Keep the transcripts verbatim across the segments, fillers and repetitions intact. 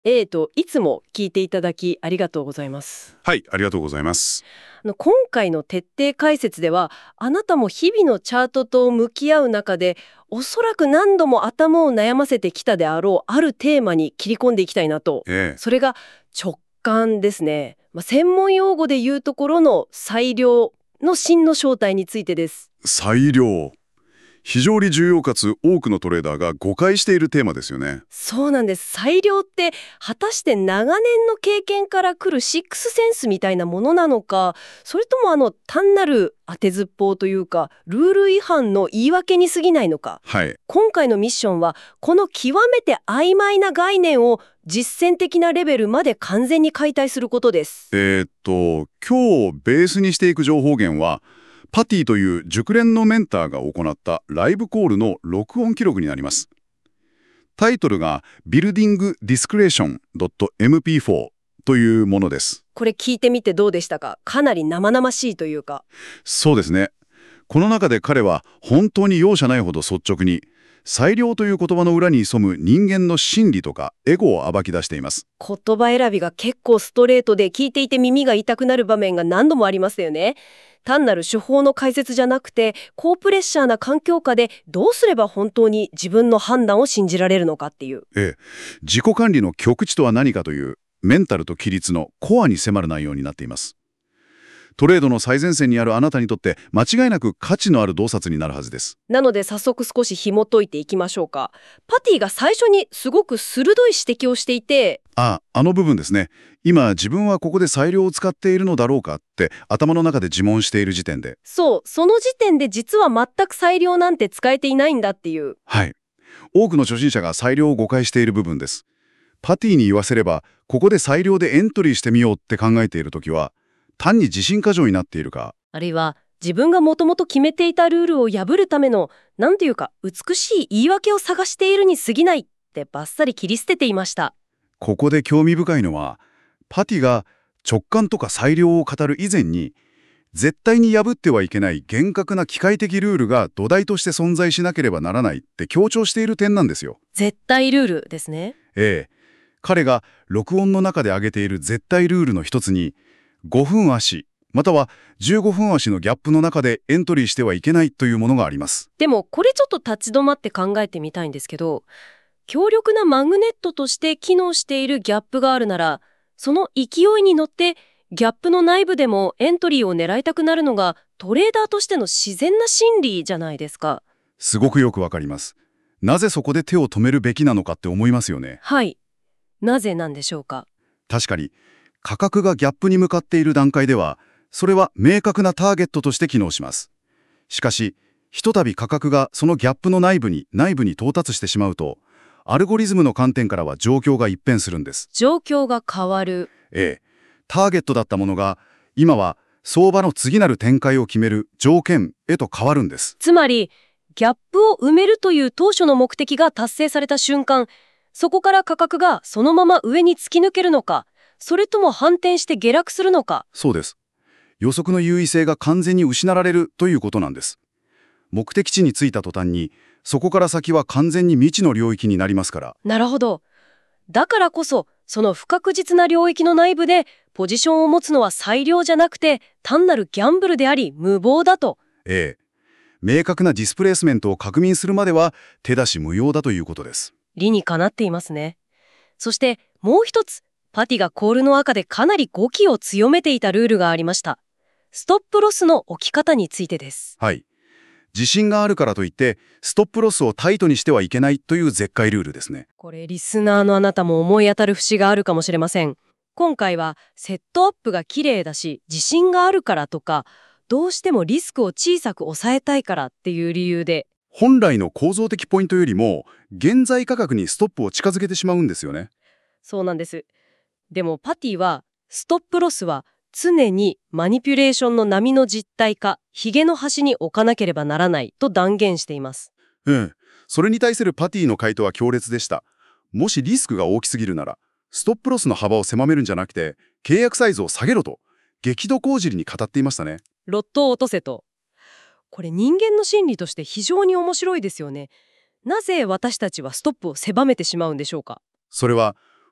えーと、いつも聞いていただきありがとうございます。 はい、ありがとうございます。 あの今回の徹底解説では、あなたも日々のチャートと向き合う中で、おそらく何度も頭を悩ませてきたであろうあるテーマに切り込んでいきたいなと。 ええ、 それが直感ですね。まあ、専門用語で言うところの裁量の真の正体についてです。 裁量。非常に重要かつ多くのトレーダーが誤解しているテーマですよね。 そうなんです。裁量って果たして長年の経験から来るシックスセンスみたいなものなのか、それともあの単なる当てずっぽうというかルール違反の言い訳に過ぎないのか。 はい。 今回のミッションはこの極めて曖昧な概念を実践的なレベルまで完全に解体することです。 えーっと、今日ベースにしていく情報源は、パティという熟練のメンターが行ったライブコールの録音記録になります。タイトルが Building Discretion ドット エムピーフォー というものです。 これ聞いてみてどうでしたか？かなり生々しいというか。 そうですね。この中で彼は本当に容赦ないほど率直に、裁量という言葉の裏に潜む人間の心理とかエゴを暴き出しています。 言葉選びが結構ストレートで聞いていて耳が痛くなる場面が何度もありますよね。単なる手法の解説じゃなくて、高プレッシャーな環境下でどうすれば本当に自分の判断を信じられるのかっていう。 ええ、自己管理の極致とは何かというメンタルと規律のコアに迫る内容になっています。トレードの最前線にあるあなたにとって間違いなく価値のある洞察になるはずです。 なので早速少し紐解いていきましょうか。パティが最初にすごく鋭い指摘をしていて、 あ、あの部分ですね。今自分はここで裁量を使っているのだろうかって頭の中で自問している時点で。 そう、その時点で実は全く裁量なんて使えていないんだっていう。 はい。多くの初心者が裁量を誤解している部分です。パティに言わせれば、ここで裁量でエントリーしてみようって考えているときは、単に自信過剰になっているか、 あるいは自分がもともと決めていたルールを破るための、なんていうか美しい言い訳を探しているに過ぎないってバッサリ切り捨てていました。 ここで興味深いのは、パティが直感とか裁量を語る以前に、絶対に破ってはいけない厳格な機械的ルールが土台として存在しなければならないって強調している点なんですよ。 絶対ルールですね。 ええ。彼が録音の中で挙げている絶対ルールの一つに、ごふん足、またはじゅうごふん足のギャップの中でエントリーしてはいけないというものがあります。 でもこれちょっと立ち止まって考えてみたいんですけど、強力なマグネットとして機能しているギャップがあるなら、その勢いに乗ってギャップの内部でもエントリーを狙いたくなるのがトレーダーとしての自然な心理じゃないですか。 すごくよくわかります。なぜそこで手を止めるべきなのかって思いますよね。 はい。なぜなんでしょうか。 確かに、価格がギャップに向かっている段階では、それは明確なターゲットとして機能します。しかし、ひとたび価格がそのギャップの内部に内部に到達してしまうと、アルゴリズムの観点からは状況が一変するんです。 状況が変わる。 ええ、ターゲットだったものが、今は相場の次なる展開を決める条件へと変わるんです。 つまり、ギャップを埋めるという当初の目的が達成された瞬間、そこから価格がそのまま上に突き抜けるのか、それとも反転して下落するのか。 そうです。予測の優位性が完全に失われるということなんです。目的地に着いた途端に、そこから先は完全に未知の領域になりますから。 なるほど。だからこそ、その不確実な領域の内部でポジションを持つのは裁量じゃなくて単なるギャンブルであり無謀だと。 ええ。明確なディスプレイスメントを確認するまでは手出し無用だということです。 理にかなっていますね。そしてもう一つ、パティがコールの赤でかなり語気を強めていたルールがありました。ストップロスの置き方についてです。 はい。自信があるからといってストップロスをタイトにしてはいけないという絶対ルールですね。 これリスナーのあなたも思い当たる節があるかもしれません。今回はセットアップが綺麗だし自信があるからとか、どうしてもリスクを小さく抑えたいからっていう理由で、 本来の構造的ポイントよりも現在価格にストップを近づけてしまうんですよね。 そうなんです。でもパティはストップロスは常にマニピュレーションの波の実体かヒゲの端に置かなければならないと断言しています。 うん。それに対するパティの回答は強烈でした。もしリスクが大きすぎるなら、ストップロスの幅を狭めるんじゃなくて、契約サイズを下げろと、激怒講じりに語っていましたね。 ロットを落とせと。これ人間の心理として非常に面白いですよね。なぜ私たちはストップを狭めてしまうんでしょうか。 それは、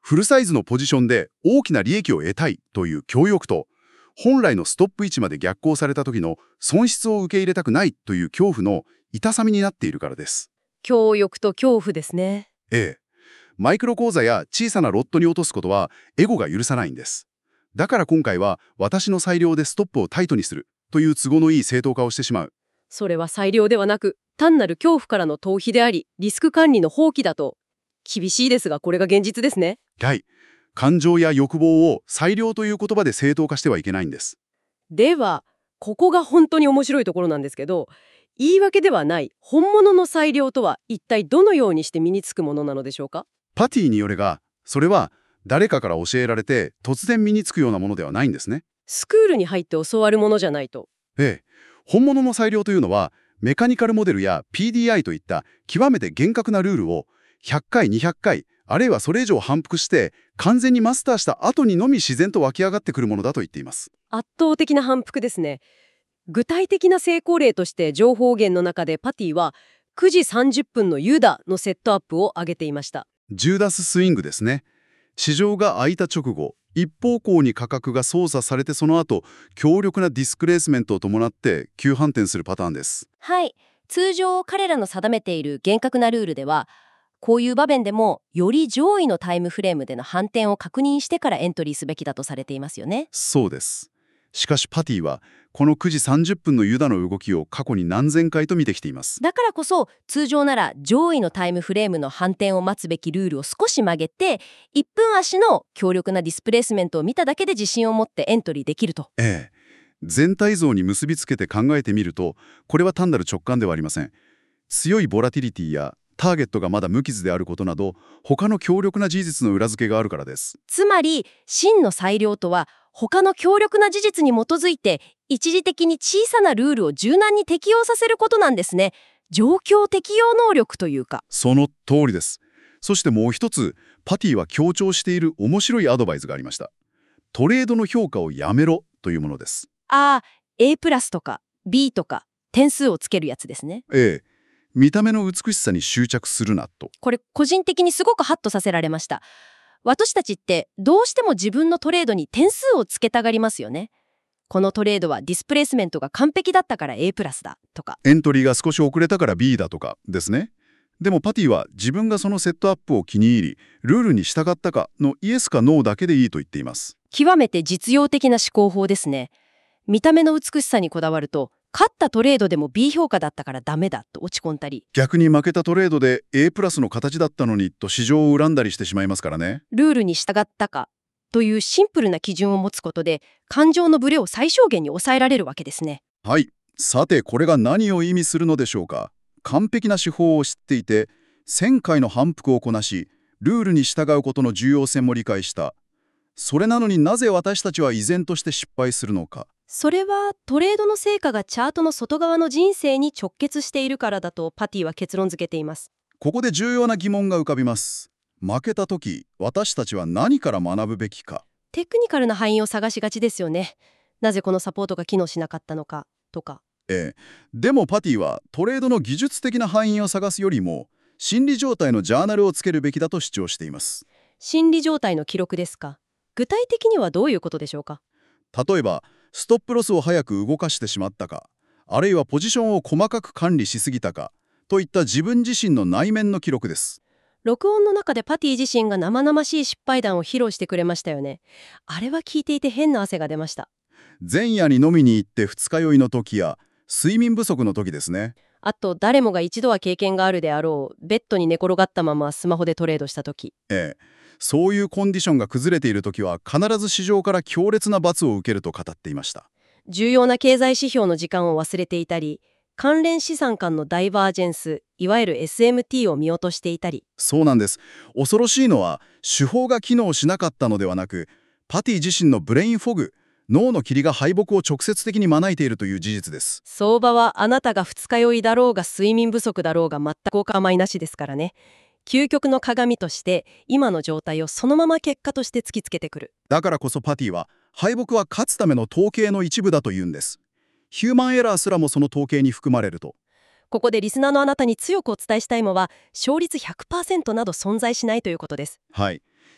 フルサイズのポジションで大きな利益を得たいという強欲と、本来のストップ位置まで逆行された時の損失を受け入れたくないという恐怖の痛さみになっているからです。 強欲と恐怖ですね。 ええ。マイクロ口座や小さなロットに落とすことはエゴが許さないんです。だから今回は私の裁量でストップをタイトにするという都合のいい正当化をしてしまう。 それは裁量ではなく、単なる恐怖からの逃避であり、リスク管理の放棄だと。厳しいですが、これが現実ですね。 はい。感情や欲望を裁量という言葉で正当化してはいけないんです。 では、ここが本当に面白いところなんですけど、言い訳ではない本物の裁量とは一体どのようにして身につくものなのでしょうか？ パティによれが、それは誰かから教えられて突然身につくようなものではないんですね。 スクールに入って教わるものじゃないと。 ええ。本物の裁量というのは、メカニカルモデルや ピーディーアイ といった極めて厳格なルールをひゃっかい、にひゃっかい、あるいはそれ以上反復して完全にマスターした後にのみ自然と湧き上がってくるものだと言っています。 圧倒的な反復ですね。具体的な成功例として情報源の中でパティはくじさんじゅっぷんのユダのセットアップを挙げていました。 ジューダススイングですね。市場が開いた直後、一方向に価格が操作されてその後、強力なディスクレースメントを伴って急反転するパターンです。 はい。通常彼らの定めている厳格なルールでは、こういう場面でもより上位のタイムフレームでの反転を確認してからエントリーすべきだとされていますよね。 そうです。しかしパティは、このくじさんじゅっぷんのユダの動きを過去に何千回と見てきています。 だからこそ、通常なら上位のタイムフレームの反転を待つべきルールを少し曲げて、いっぷん足の強力なディスプレイスメントを見ただけで自信を持ってエントリーできると。 ええ。全体像に結びつけて考えてみると、これは単なる直感ではありません。強いボラティリティやターゲットがまだ無傷であることなど、他の強力な事実の裏付けがあるからです。 つまり、真の裁量とは、他の強力な事実に基づいて、一時的に小さなルールを柔軟に適用させることなんですね。状況適用能力というか。 その通りです。そしてもう一つ、パティは強調している面白いアドバイスがありました。トレードの評価をやめろというものです。 ああ、A プラスとか B とか点数をつけるやつですね。 ええ。見た目の美しさに執着するなと。 これ個人的にすごくハッとさせられました。私たちってどうしても自分のトレードに点数をつけたがりますよね。このトレードはディスプレイスメントが完璧だったから A プラスだとか。 エントリーが少し遅れたから B だとかですね。でもパティは自分がそのセットアップを気に入り、ルールに従ったかのイエスかノーだけでいいと言っています。 極めて実用的な思考法ですね。見た目の美しさにこだわると、勝ったトレードでも B 評価だったからダメだと落ち込んだり、 逆に負けたトレードで A プラスの形だったのにと市場を恨んだりしてしまいますからね。 ルールに従ったかというシンプルな基準を持つことで、感情のブレを最小限に抑えられるわけですね。 はい。さてこれが何を意味するのでしょうか。完璧な手法を知っていて、せんかいの反復をこなし、ルールに従うことの重要性も理解した。それなのになぜ私たちは依然として失敗するのか。 それはトレードの成果がチャートの外側の人生に直結しているからだとパティは結論付けています。 ここで重要な疑問が浮かびます。負けた時、私たちは何から学ぶべきか。 テクニカルな敗因を探しがちですよね。なぜこのサポートが機能しなかったのかとか。 ええ、でもパティはトレードの技術的な敗因を探すよりも心理状態のジャーナルをつけるべきだと主張しています。 心理状態の記録ですか。具体的にはどういうことでしょうか。 例えばストップロスを早く動かしてしまったか、あるいはポジションを細かく管理しすぎたかといった自分自身の内面の記録です。 録音の中でパティ自身が生々しい失敗談を披露してくれましたよね。あれは聞いていて変な汗が出ました。 前夜に飲みに行って二日酔いの時や睡眠不足の時ですね。 あと誰もが一度は経験があるであろうベッドに寝転がったままスマホでトレードした時。 ええ、そういうコンディションが崩れている時は必ず市場から強烈な罰を受けると語っていました。 重要な経済指標の時間を忘れていたり、関連資産間のダイバージェンス、いわゆる エスエムティー を見落としていたり。 そうなんです。恐ろしいのは手法が機能しなかったのではなく、パティ自身のブレインフォグ、脳の霧が敗北を直接的に招いているという事実です。 相場はあなたが二日酔いだろうが睡眠不足だろうが全くお構いなしですからね。究極の鏡として今の状態をそのまま結果として突きつけてくる。 だからこそパティは敗北は勝つための統計の一部だというんです。ヒューマンエラーすらもその統計に含まれると。 ここでリスナーのあなたに強くお伝えしたいのは、勝率 ひゃくパーセント など存在しないということです。 はい。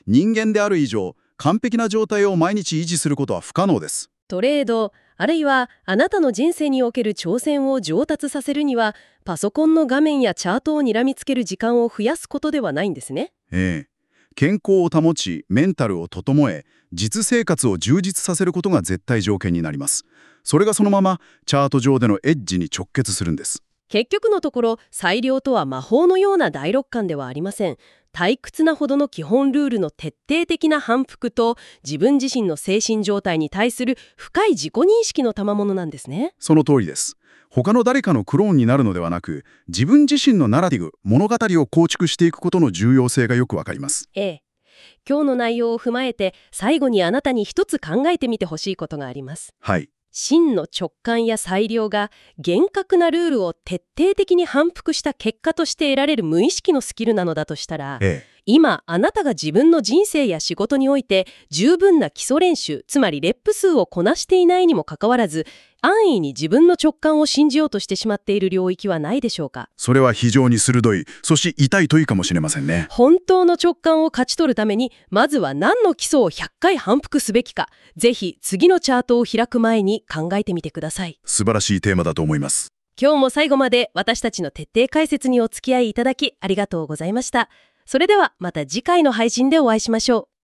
人間である以上、完璧な状態を毎日維持することは不可能です。 トレード、あるいはあなたの人生における挑戦を上達させるには、パソコンの画面やチャートを睨みつける時間を増やすことではないんですね。 ええ。健康を保ち、メンタルを整え、実生活を充実させることが絶対条件になります。それがそのままチャート上でのエッジに直結するんです。 結局のところ、裁量とは魔法のような第六感ではありません。退屈なほどの基本ルールの徹底的な反復と、自分自身の精神状態に対する深い自己認識の賜物なんですね。 その通りです。他の誰かのクローンになるのではなく、自分自身のナラティブ、物語を構築していくことの重要性がよくわかります。 ええ。今日の内容を踏まえて、最後にあなたに一つ考えてみてほしいことがあります。 はい。 真の直感や裁量が厳格なルールを徹底的に反復した結果として得られる無意識のスキルなのだとしたら、 ええ。 今あなたが自分の人生や仕事において十分な基礎練習、つまりレップ数をこなしていないにもかかわらず、安易に自分の直感を信じようとしてしまっている領域はないでしょうか。 それは非常に鋭い、そして痛い問いかもしれませんね。 本当の直感を勝ち取るために、まずは何の基礎をひゃっかい反復すべきか、ぜひ次のチャートを開く前に考えてみてください。 素晴らしいテーマだと思います。 今日も最後まで私たちの徹底解説にお付き合いいただきありがとうございました。それではまた次回の配信でお会いしましょう。